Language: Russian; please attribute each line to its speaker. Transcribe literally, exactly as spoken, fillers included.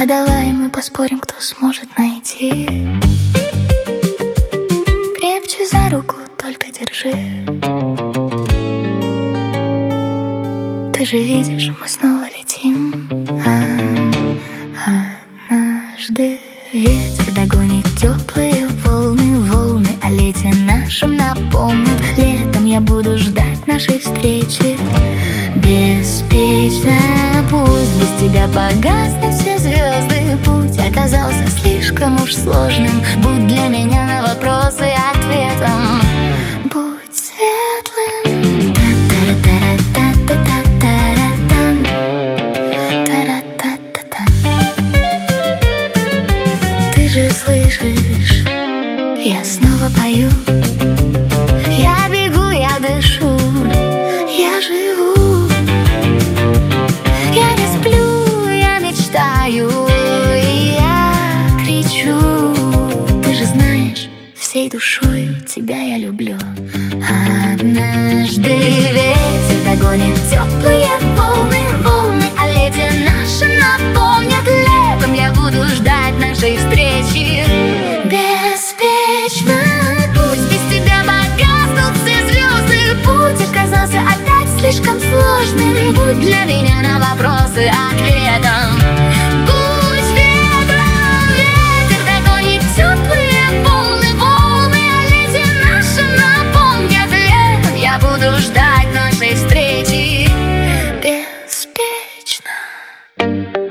Speaker 1: А давай мы поспорим, кто сможет найти. Крепче за руку только держи. Ты же видишь, мы снова летим. А, однажды ветер догонит теплые волны, волны о лете нашем напомнят. Летом я буду ждать нашей встречи. Беспечно, пусть без тебя погаснут все звезды. Путь оказался слишком уж сложным. Будь для меня на вопросы ответом. Будь светлым. Та-та-ра-та-ра-та-та-ра-тан. Та-ра-та-та-та. Ты же слышишь, я снова пою. Я бегу, я дышу, я живу. Я не сплю, я мечтаю, и я кричу. Ты же знаешь, всей душой тебя я люблю. Однажды ветер догонит теплые волны, волны о лете нашем напомнят. Летом я буду ждать нашей встречи. Беспечно, пусть без тебя погаснут все звезды. Путь оказался опять слишком сложным. Будь для меня на вопросы ответом. Будь ветром, ветер догонит теплые волны, волны о лете нашем напомнят. Летом я буду ждать нашей встречи. Беспечно.